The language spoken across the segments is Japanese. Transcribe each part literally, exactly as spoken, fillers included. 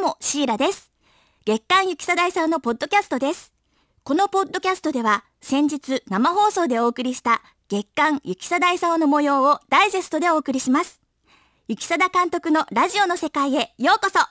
もシーラです。月刊ゆきさだいさんのポッドキャストです。このポッドキャストでは先日生放送でお送りした月刊ゆきさだいさんの模様をダイジェストでお送りします。ゆきさだ監督のラジオの世界へようこそ。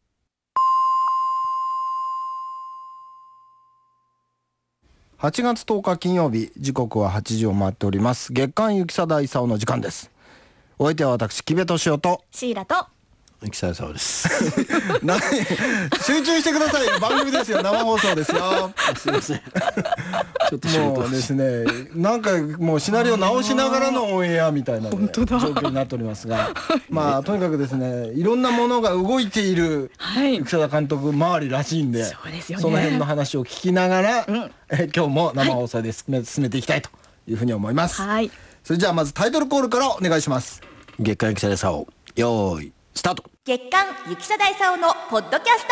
はちがつとおか金曜日、時刻ははちじを回っております。月刊ゆきさだいさおの時間です。お相手は私木部敏夫とシーラとゆきさだいさおです何集中してくださいよ、番組ですよ、生放送ですよ。 すいませんちょっと仕事もうですね、なんかもうシナリオ直しながらのオンエアみたいな、ね、状況になっておりますがまあとにかくですね、いろんなものが動いているゆきさだ監督周りらしいんで、 そうですよね、 その辺の話を聞きながら、うん、え今日も生放送で進め、はい、進めていきたいというふうに思います。 はい、 それじゃあまずタイトルコールからお願いします。 月刊ゆきさだいさお、よーいスタート。 月刊ゆきさだいさおのポッドキャスト、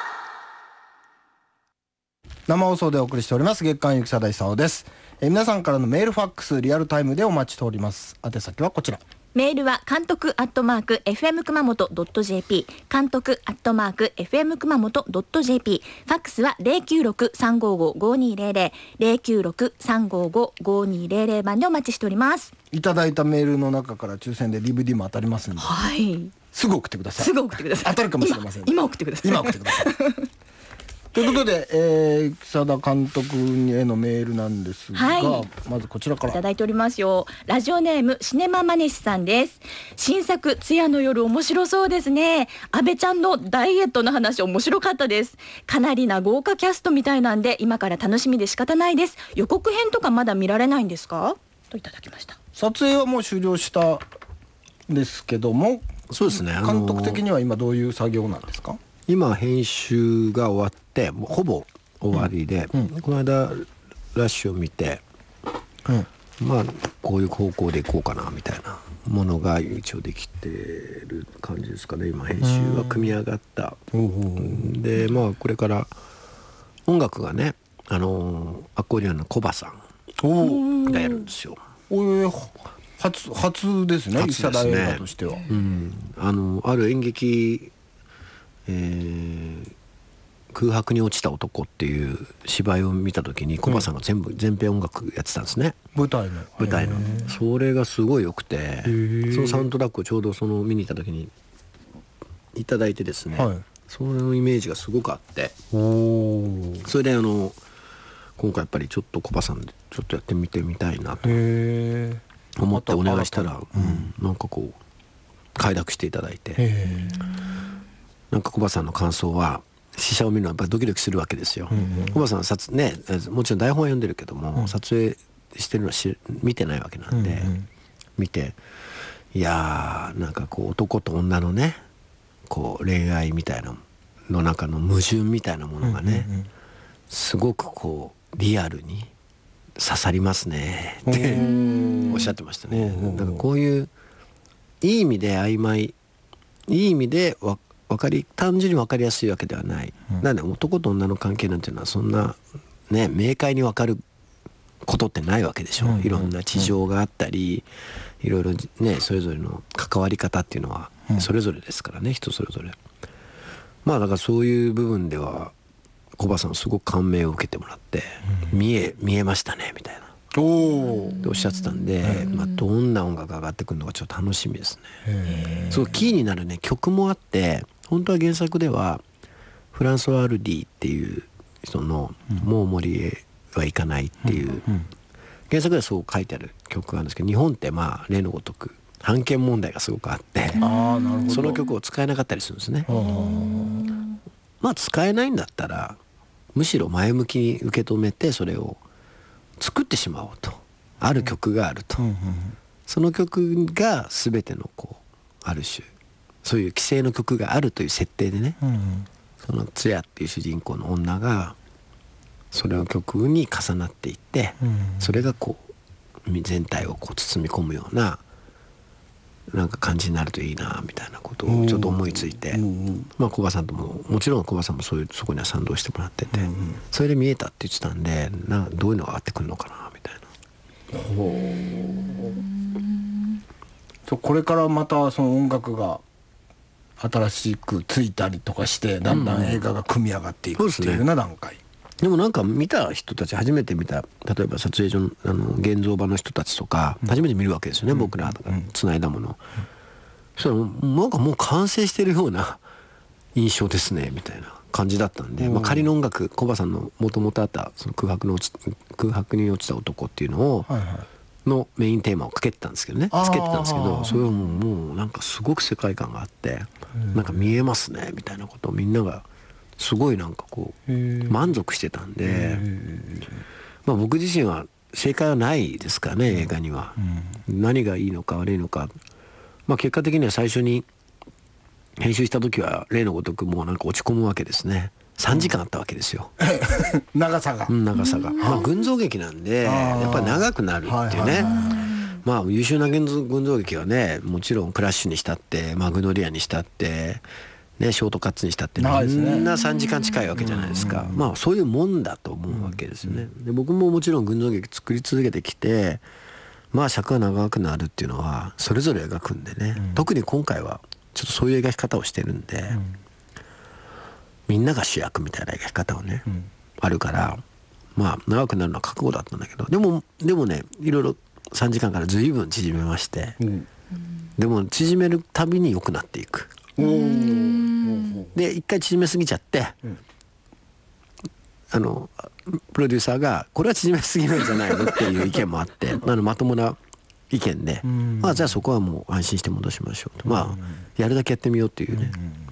生放送でお送りしております月刊ゆきさだいさおです。え皆さんからのメールファックスリアルタイムでお待ちしております。宛先はこちら。 メールは監督アットマーク エフエム 熊本 .jp、 監督アットマーク エフエム 熊本 .jp、 ファックスは ゼロきゅうろく さんごご ごにゼロゼロ ゼロきゅうろく さんごご ごにゼロゼロ番でお待ちしております。 いただいたメールの中から抽選で ディーブイディー も当たりますんで、 はい、 すぐ送ってください。 すぐ送ってください。 当たるかもしれません。 今、今送ってください。 今送ってくださいということで、えー、草田監督へのメールなんですが、はい、まずこちらからいただいておりますよ。ラジオネームシネママネシさんです。新作つやの夜面白そうですね。安倍ちゃんのダイエットの話面白かったです。かなりな豪華キャストみたいなんで今から楽しみで仕方ないです。予告編とかまだ見られないんですか、といただきました。 撮影はもう終了したんですけども、 そうですね、あのー、 監督的には今どういう作業なんですか？ 今編集が終わってもうほぼ終わりで、うんうん、この間ラッシュを見て、うん、まあこういう方向でいこうかなみたいなものが一応できてる感じですかね。今編集は組み上がった、うん、でまあこれから音楽がね、あのー、アコーディオンのコバさんがやるんですよ。 お初初ですね、 初ですね、 映画としては、 うん、あのある演劇、えー、空白に落ちた男っていう芝居を見た時にコバさんが全部全編音楽やってたんですね、 舞台の舞台のそれがすごい良くて、そのサウンドトラックをちょうどその見に行った時にいただいてですね、はい、そのイメージがすごくあって、おそれであの今回やっぱりちょっとコバさんでちょっとやってみてみたいなと思ってお願いしたら、うん、なんかこう快諾していただいて、なんかコバさんの感想は試写を見るのはやっぱりドキドキするわけですよ。コバさんは撮、ね、もちろん台本は読んでるけども、うん、撮影してるのは見てないわけなんで、うんうん、見ていやーなんかこう男と女のねこう恋愛みたいなの中の矛盾みたいなものがね、うんうんうん、すごくこうリアルに刺さりますねっておっしゃってましたね。なんかこういういい意味で曖昧、いい意味でわ分かり単純に分かりやすいわけではない、うん、なんで男と女の関係なんていうのはそんなね明快に分かることってないわけでしょ、うんうん、いろんな事情があったり、うん、いろいろねそれぞれの関わり方っていうのはそれぞれですからね、うん、人それぞれ。まあだからそういう部分ではコバさんすごく感銘を受けてもらって、うん、見え見えましたねみたいなおっておっしゃってたんで、まあ、どんな音楽が上がってくるのかちょっと楽しみですね。すごいキーになるね曲もあって、本当は原作ではフランソワ・アルディっていう人の「もう森へは行かない」っていう、うんうん、原作ではそう書いてある曲があるんですけど、日本ってまあ例のごとく版権問題がすごくあって、あ、なるほど、その曲を使えなかったりするんですね。まあ使えないんだったらむしろ前向きに受け止めてそれを作ってしまおうと。ある曲があると、うんうんうん、その曲が全てのこうある種そういう規制の曲があるという設定でね、うんうん、そのツヤっていう主人公の女がそれの曲に重なっていって、うんうん、それがこう全体をこう包み込むようななんか感じになるといいなみたいなことをちょっと思いついて、うんうん、まあコバさんとももちろんコバさんもそういうそこには賛同してもらってて、うんうん、それで見えたって言ってたんで、などういうのが上がってくるのかなみたいな。ほう、これからまたその音楽が新しくついたりとかしてだんだん映画が組み上がっていくっていうような段階、 でもなんか見た人たち、初めて見た例えば撮影所のあの現像場の人たちとか初めて見るわけですよね、うん、僕らがつないだもの、うん、そしたらなんかもう完成してるような印象ですねみたいな感じだったんで、まあ、仮の音楽、コバさんのもともとあったその空白の落ち空白に落ちた男っていうのを、はいはい、のメインテーマをかけてたんですけどね、つけてたんですけど、それはもう、もうなんかすごく世界観があって、うん、なんか見えますねみたいなことをみんながすごいなんかこう満足してたんで、まあ、僕自身は正解はないですからね、映画には、うん、何がいいのか悪いのか、まあ、結果的には最初に編集した時は例のごとくもうなんか落ち込むわけですね。さんじかんあったわけですよ、 うん、長さが、 うん、長さが、まあ、群像劇なんでやっぱり長くなるっていうね、まあ優秀な群像、群像劇はね、もちろんクラッシュにしたってマグノリアにしたってね、ショートカッツにしたってみんなさんじかん近いわけじゃないですか。まあそういうもんだと思うわけですよね。で僕ももちろん群像劇作り続けてきて、まあ尺が長くなるっていうのはそれぞれ描くんでね、うん、特に今回はちょっとそういう描き方をしてるんで、うん、みんなが主役みたいな描き方をね、うん、あるからまあ長くなるのは覚悟だったんだけど、でもでもね、いろいろさんじかんから随分縮めまして、うん、でも縮めるたびに良くなっていく。で一回縮めすぎちゃって、うん、あのプロデューサーがこれは縮めすぎなんじゃないのっていう意見もあってあのまともな意見で、まあ、じゃあそこはもう安心して戻しましょうと、まあやるだけやってみようっていうね、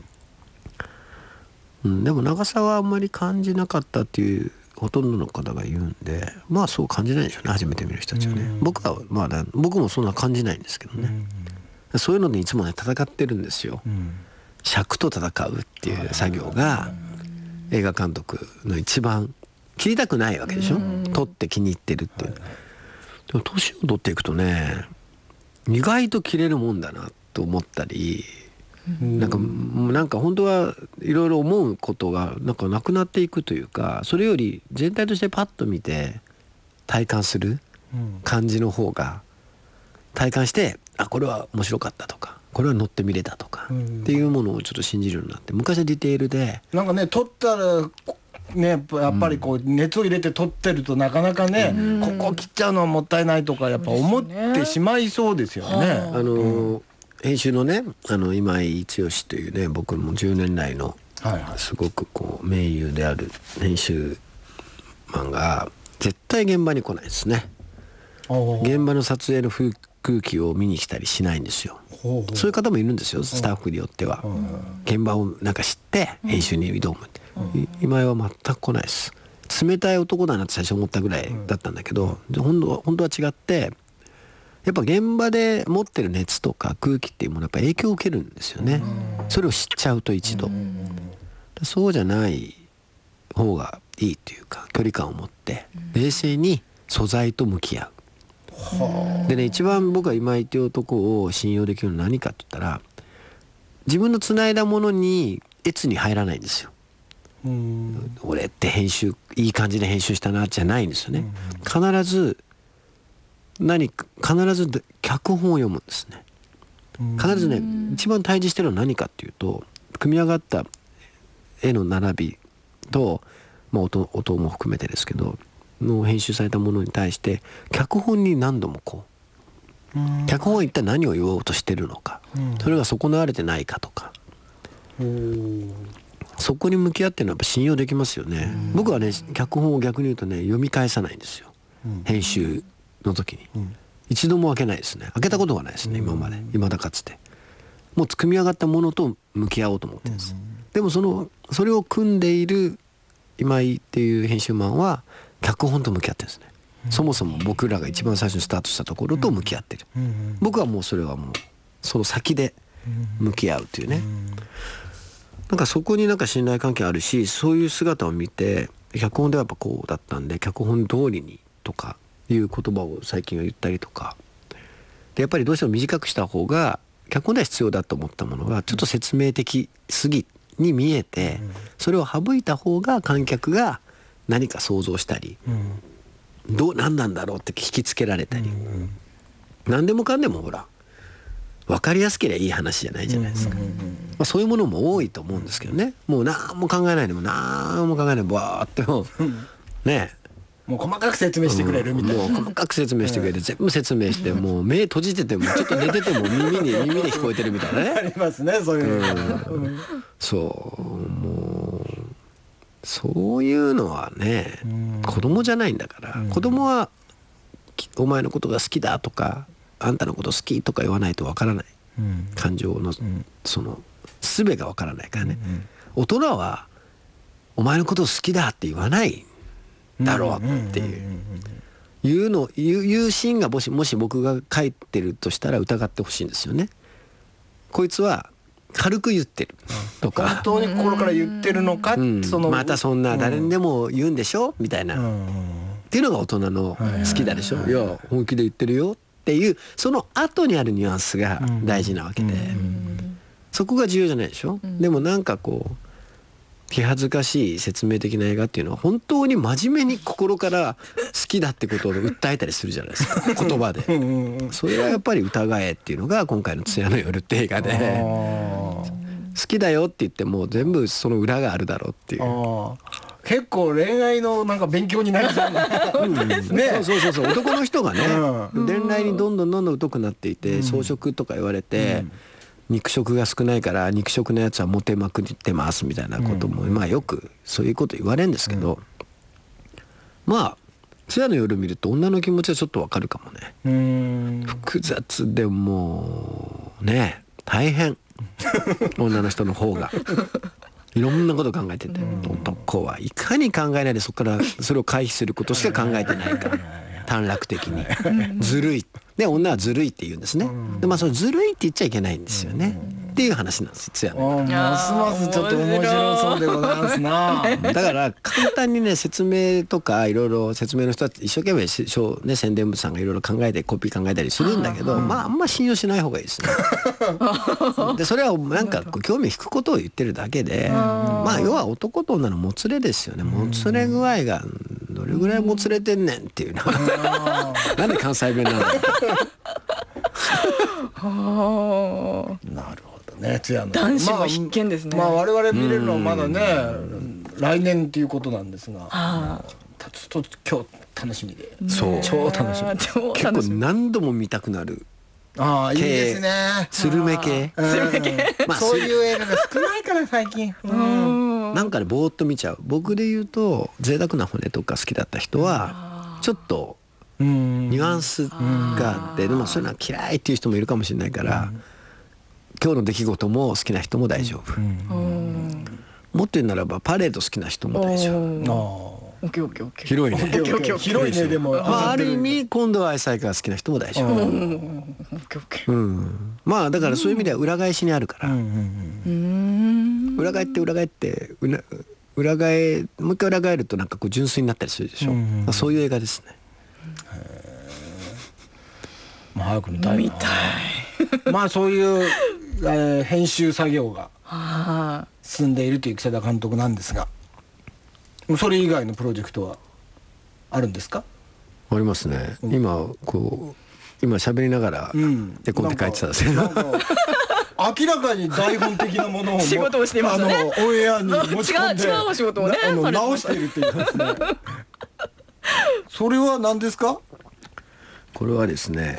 うん、でも長さはあんまり感じなかったっていうほとんどの方が言うんで、まあそう感じないでしょうね、初めて見る人たちはね。僕はまあ僕もそんな感じないんですけどね、そういうのでいつもね戦ってるんですよ、うん、尺と戦うっていう作業が映画監督の一番切りたくないわけでしょ、うん、撮って気に入ってるっていう、はい、でも年を取っていくとね意外と切れるもんだなと思ったり、うん、なんかなんか本当はいろいろ思うことがなんかなくなっていくというか、それより全体としてパッと見て体感する感じの方が、体感してあこれは面白かったとかこれは乗ってみれたとかっていうものをちょっと信じるようになって、昔はディテールでなんかね撮ったらねやっぱりこう熱を入れて撮ってるとなかなかね、うん、ここ切っちゃうのはもったいないとかやっぱ思ってしまいそうですよね。 あの、うん、編集のねあの今井剛というね僕もじゅうねん来のすごくこう名優である編集マンが絶対現場に来ないですね。現場の撮影の風空気を見に来たりしないんですよ。ほうほう、そういう方もいるんですよ、スタッフによっては。現場をなんか知って編集に挑むって、うん、今井は全く来ないです。冷たい男だなって最初思ったぐらいだったんだけど、うん、本当は本当は違って、やっぱ現場で持ってる熱とか空気っていうものはやっぱ影響を受けるんですよね、うん、それを知っちゃうと一度、うん、そうじゃない方がいいっていうか、距離感を持って冷静に素材と向き合う。でね、一番僕は今井っていう男を信用できるのは何かって言ったら、自分のつないだものに越に入らないんですよ。うん、俺って編集いい感じで編集したなじゃないんですよね。うん、必ず何か必ず脚本を読むんですね。必ずね、一番対峙してるのは何かっていうと、組み上がった絵の並びと、まあ、音, 音も含めてですけどの編集されたものに対して脚本に何度もこう、うん、脚本は一体何を言おうとしてるのか、うん、それが損なわれてないかとか、うん、そこに向き合ってるのはやっぱ信用できますよね。うん、僕はね脚本を逆に言うとね読み返さないんですよ、うん、編集の時に、うん、一度も開けないですね。開けたことがないですね、うん、今まで未だかつて。もう組み上がったものと向き合おうと思ってるんです、うん、でもそのそれを組んでいる今井っていう編集マンは脚本と向き合ってるんですね、うん、そもそも僕らが一番最初にスタートしたところと向き合ってる、うん、僕はもうそれはもうその先で向き合うっていうね、うん、なんかそこになんか信頼関係あるし、そういう姿を見て脚本ではやっぱこうだったんで脚本通りにとかいう言葉を最近は言ったりとかで、やっぱりどうしても短くした方が脚本では必要だと思ったものがちょっと説明的すぎに見えて、それを省いた方が観客が何か想像したり、どう何なんだろうって引きつけられたり、何でもかんでもほら分かりやすければいい話じゃないじゃないですか、まあ、そういうものも多いと思うんですけどね。もう何も考えないでも何も考えないでバーってもねもう細かく説明してくれるみたいな、 うん、もう細かく説明してくれて全部説明してもう目閉じててもちょっと寝てても耳に耳で聞こえてるみたいなねありますねそういうの、 うん、そうもうそういうのはね、うん、子供じゃないんだから、うん、子供はお前のことが好きだとかあんたのこと好きとか言わないとわからない、うん、感情の、うん、その術がわからないからね、うん、大人はお前のこと好きだって言わないだろうっていういうのいういうシーンがもしもし僕が書いてるとしたら疑ってほしいんですよね。こいつは軽く言ってるとか本当に心から言ってるのか、うん、 そのまたそんな誰にでも言うんでしょみたいな、うん、っていうのが大人の好きだでしょ、いや本気で言ってるよっていうその後にあるニュアンスが大事なわけで、うん、そこが重要じゃないでしょ、うん、でもなんかこう気恥ずかしい説明的な映画っていうのは本当に真面目に心から好きだってことを訴えたりするじゃないですか言葉でそれはやっぱり疑えっていうのが今回の「艶の夜」って映画で好きだよって言っても全部その裏があるだろうっていう結構恋愛のなんか勉強になるじゃないですね。 そうそうそう男の人がね、うん、恋愛にどんどんどんどん疎くなっていて、うん、草食とか言われて、うん肉食が少ないから肉食のやつはモテまくってますみたいなことも、うん、まあよくそういうこと言われるんですけど、うん、まあ艶の夜見ると女の気持ちはちょっとわかるかもね。うーん複雑でもうね大変女の人の方がいろんなこと考えてて、うん、男はいかに考えないでそこからそれを回避することしか考えてないから短絡的にずるいで女はずるいって言うんですね、うん、でまあそれずるいって言っちゃいけないんですよね、うん、っていう話なんですよ。 ますますちょっと面白そうでございますなだから簡単にね説明とかいろいろ説明の人たち一生懸命しょう、ね、宣伝部さんがいろいろ考えてコピー考えたりするんだけど、まああんま信用しない方がいいですねでそれはなんか興味引くことを言ってるだけでまあ要は男と女のもつれですよね。もつれ具合がどれぐらいもつれてんねんっていうのなんで関西弁なんだなるほどね。 男子も必見ですね。 まあ、まあ、我々見れるのはまだね来年っていうことなんですがちょっと今日楽しみで、 ね、そう超楽しみ結構何度も見たくなるああいいですねスルメ系スルメ系、 まあ、そういう映画が少ないから最近うんなんかねぼーっと見ちゃう。僕で言うと贅沢な骨とか好きだった人はちょっとニュアンスがあってでもそういうのは嫌いっていう人もいるかもしれないから今日の出来事も好きな人も大丈夫、もっと言うならばパレード好きなな人も大丈夫。広いね広いね。でも、 まあ、ある意味今度は愛妻家が好きな人も大丈夫、うん、まあだからそういう意味では裏返しにあるから、うん、裏返って裏返って裏裏返もう一回裏返るとなんかこう純粋になったりするでしょ、うんまあ、そういう映画ですね。 まあ、早く見たいな。見たいまあそういう、えー、編集作業が進んでいるという木田監督なんですがそれ以外のプロジェクトはあるんですか？ ありますね、うん、今こう今喋りながら絵コンテ書いてたんですけど、うん、 明らかに台本的なものを仕事をしてますね。 あのオンエアに持ち込んで違う違うお仕事をねあの直しているっていうですねそれは何ですか？ これはですね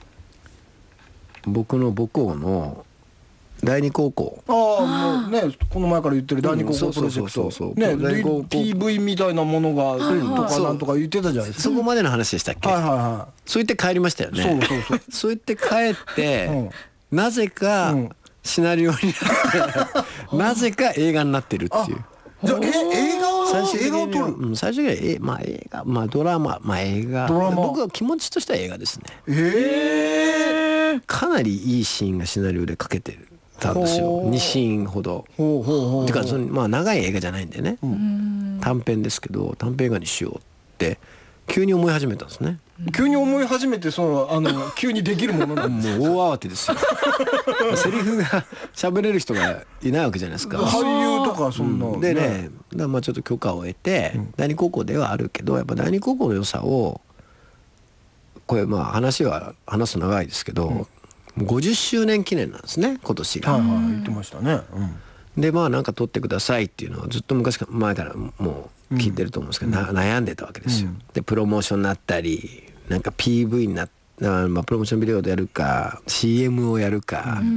僕の母校の第二高校ああもうねこの前から言ってる第二高校プロジェクトね ピーブイ みたいなものがとかなんとか言ってたじゃないですか。 そこまでの話でしたっけ？ はいはいはい。 そう言って帰りましたよね。 そうそうそうそう言って帰って、うん、なぜかシナリオになってなぜか映画になってるっていう。 じゃあえ映画を最終的に映画を撮る、 うん、最終的にはえまあ映画まあドラマまあ映画ドラマ僕は気持ちとしては映画ですね。 えー、 かなりいいシーンがシナリオでかけてるたんですよ。にシーンほど。 ほうほうほうてかそのまあ長い映画じゃないんでね、うん、短編ですけど短編映画にしようって急に思い始めたんですね。 急に思い始めてそのあの急にできるものなんですもう大慌てですよセリフが喋れる人がいないわけじゃないですか。 俳優とかそんな、 うん、でねだまあちょっと許可を得て、うん、第二高校ではあるけどやっぱ第二高校の良さをこれまあ話は話すと長いですけど、うん、 ごじゅっしゅうねん記念なんですね今年が。 はいはい言ってましたね。 うん、でまあなんか撮ってくださいっていうのをずっと昔から前からもう聞いてると思うんですけど、うん、悩んでたわけですよ。うん、でプロモーションになったりなんか ピーブイ になったまあ、プロモーションビデオでやるか シーエム をやるか、うん、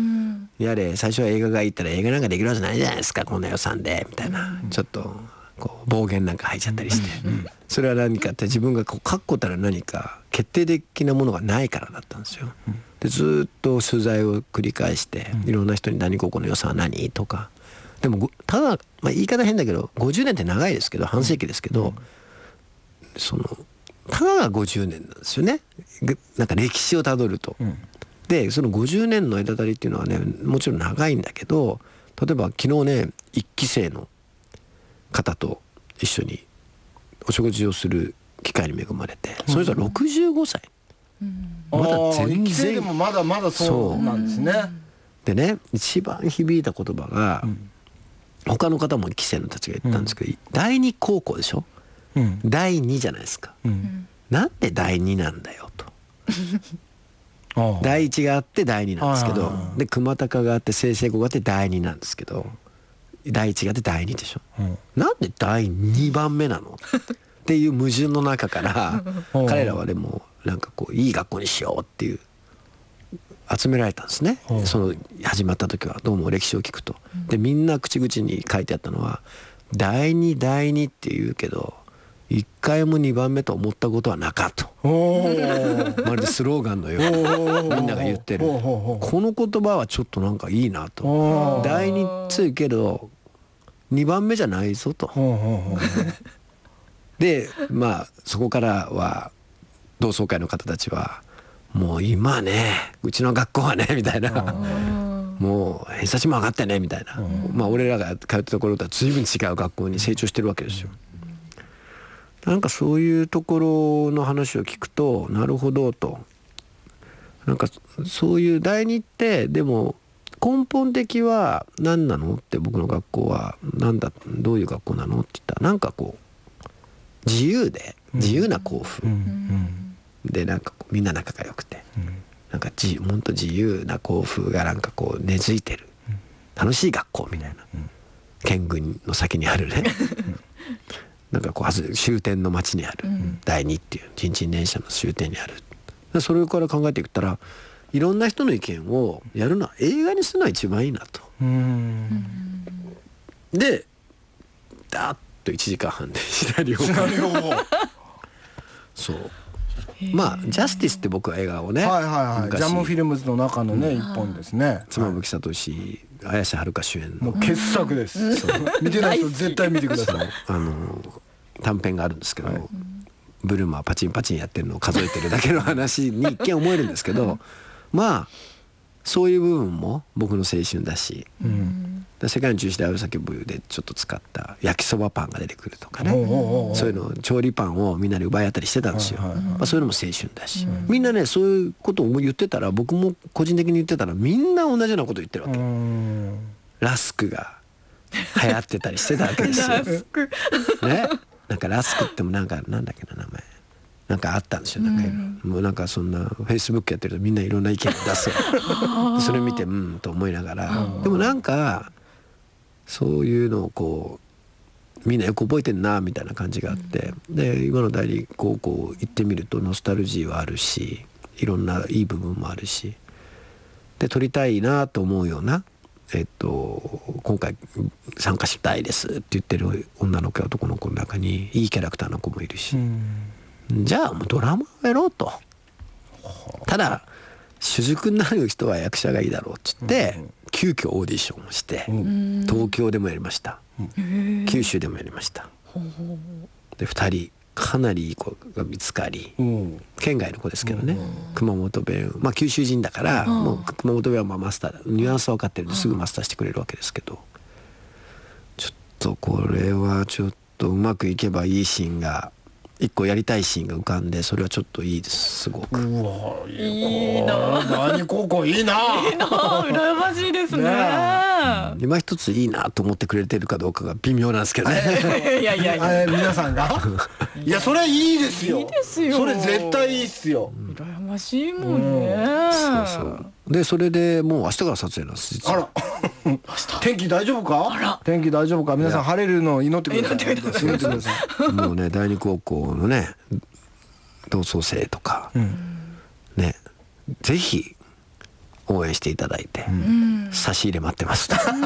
やれ最初は映画がいいったら映画なんかできるわけじゃないじゃないですかこんな予算でみたいな、うん、ちょっとこう暴言なんか吐いちゃったりして、うん、それは何かって自分がこう確固たる何か決定的なものがないからだったんですよ。でずっと取材を繰り返していろんな人に何ここの予算は何とかでもただ、まあ、言い方変だけどごじゅうねんって長いですけど半世紀ですけど、うん、そのたかがごじゅうねんなんですよねなんか歴史をたどると、うん、でそのごじゅうねんの隔たりっていうのはねもちろん長いんだけど例えば昨日ね一期生の方と一緒にお食事をする機会に恵まれてそれぞれろくじゅうごさい、うん、まだ全然でもまだまだそうなんですね。 でね一番響いた言葉が、うん、他の方も一期生のたちが言ったんですけど、うん、だいに高校でしょうん、だいにじゃないですか、うん、なんでだいになんだよとだいいちがあってだいになんですけどで熊高があって済々黌があってだいになんですけどだいいちがあってだいにでしょ、うん、なんでだいにばんめなのっていう矛盾の中から彼らはでもなんかこういい学校にしようっていう集められたんですね。その始まった時はどうも歴史を聞くとでみんな口々に書いてあったのはだいにだいにって言うけどいっかいもにばんめと思ったことはなかとまるでスローガンのようにみんなが言ってるこの言葉はちょっとなんかいいなとだいについけどにばんめじゃないぞとでまあそこからは同窓会の方たちはもう今ねうちの学校はねみたいなもう偏差値も上がってねみたいなまあ俺らが通ったところとは随分違う学校に成長してるわけですよ。なんかそういうところの話を聞くとなるほどとなんかそういうだいにってでも根本的は何なのって僕の学校はなんだどういう学校なのって言ったらなんかこう自由で自由な校風、うん、でなんかこうみんな仲が良くて、うん、なんか自本当自由な校風がなんかこう根付いてる楽しい学校みたいな、うん、県軍の先にあるねなんかこう終点の町にあるだいにっていうちんちん電車の終点にあるそれから考えていったらいろんな人の意見をやるのは映画にするのは一番いいなとうんでダーッといちじかんはんでシナリオをそうまあジャスティスって僕は映画をねはいはいはいジャムフィルムズの中のね一本ですね妻夫木聡綾瀬はるか主演のもう傑作です見てない人絶対見てくださいあの短編があるんですけど、はい、ブルマーパチンパチンやってるのを数えてるだけの話に一見思えるんですけどまあそういう部分も僕の青春だし、うん、世界の中止である叫ぶでちょっと使った焼きそばパンが出てくるとかねそういうの調理パンをみんなで奪い合ったりしてたんですよ、はいはいはいまあ、そういうのも青春だし、うん、みんなねそういうことを言ってたら僕も個人的に言ってたらみんな同じようなこと言ってるわけ、うん、ラスクが流行ってたりしてたわけですよラスクねなんかラスクってもなんかなんだっけな名前なんかあったんですよなんか、うん、もうなんかそんなフェイスブックやってるとみんないろんな意見を出すそれ見てうんと思いながらでもなんかそういうのをこうみんなよく覚えてんなみたいな感じがあって、うん、で今の大理高校行ってみるとノスタルジーはあるしいろんないい部分もあるしで撮りたいなと思うようなえっと、今回参加したいですって言ってる女の子や男の子の中にいいキャラクターの子もいるし、うん、じゃあもうドラマをやろうとただ主軸になる人は役者がいいだろうっつって、うん、急遽オーディションをして、うん、東京でもやりました、うん、九州でもやりました、うん、でふたりかなりいい子が見つかり、うん、県外の子ですけどね、うん、熊本弁まあ九州人だから、うん、もう熊本弁はまあマスターニュアンスは分かってるんですぐマスターしてくれるわけですけどちょっとこれはちょっとうまくいけばいいシーンが一個やりたいシーンが浮かんでそれはちょっといいですすごくうわいいな第二高校いいないいな羨ましいですねうん、今一ついいなと思ってくれてるかどうかが微妙なんですけどねいやいやいや皆さんがいやそれいいですよいいですよそれ絶対いいっすよ羨ましいもんね、うん、 そうそうでそれでもう明日から撮影なんです。 あら天気大丈夫か。天気大丈夫か。皆さん晴れるのを祈ってください。祈ってください。 もうね第二高校のね同窓生とか、うん、ねぜひ応援していただいて、うん、差し入れ待ってますと喜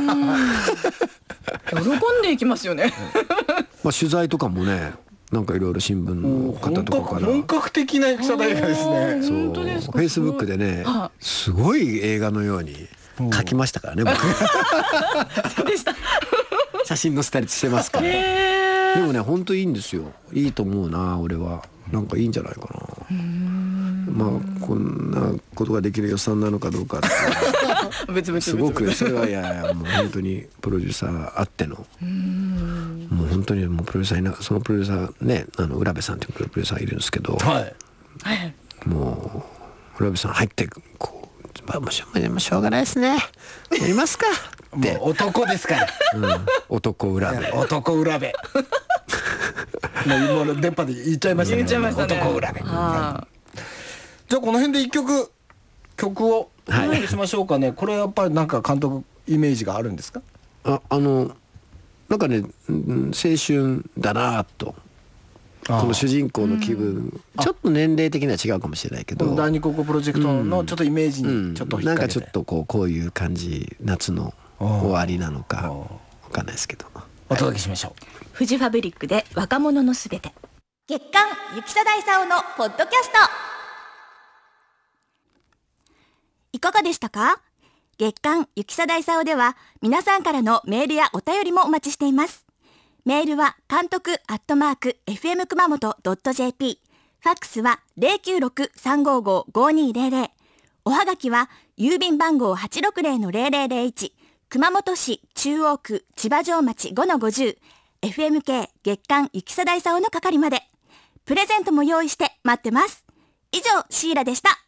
んでいきますよねまあ取材とかもねなんかいろいろ新聞の方とかから本格的な戦いがですね。 そうフェイスブックでねすごい映画のように書きましたからね僕そうでした写真載せたりしてますから、でもね本当いいんですよ。いいと思うな俺は。なんかいいんじゃないかな。まあこんなことができる予算なのかどうかってすごくそれはいやいやもう本当にプロデューサーあってのもう本当にもうプロデューサーいなそのプロデューサーねあの浦部さんっていうプロデューサーいるんですけど、はい、もう浦部さん入ってこう、まあ、もうしょうがないですねやりますかってもう男ですから、 うん、男浦部男浦部もう今の電波で言っちゃいましたね。 言っちゃいましたね。 男裏で。じゃあこの辺で一曲曲をお願いしましょうかね。これやっぱりなんか監督イメージがあるんですか。 ああのなんかね青春だなとこの主人公の気分ちょっと年齢的には違うかもしれないけど第二高校プロジェクトのちょっとイメージにちょっと引っ掛けて、うんうん、なんかちょっとこうこういう感じ夏の終わりなのかわかんないですけどお届けしましょう。 フジファブリックで若者のすべて。 月刊雪貞勲のポッドキャストいかがでしたか。月刊雪貞勲では皆さんからのメールやお便りもお待ちしています。メールは監督アットマーク エフエム 熊本 ドット ジェーピー、 ファックスは ゼロきゅうろく さんごご ごにゼロゼロ、おはがきは郵便番号 はちろくゼロのゼロゼロゼロいち、熊本市中央区千葉城町 ごのごじゅう、エフエムケー 月刊雪貞勲の係まで。プレゼントも用意して待ってます。以上シーラでした。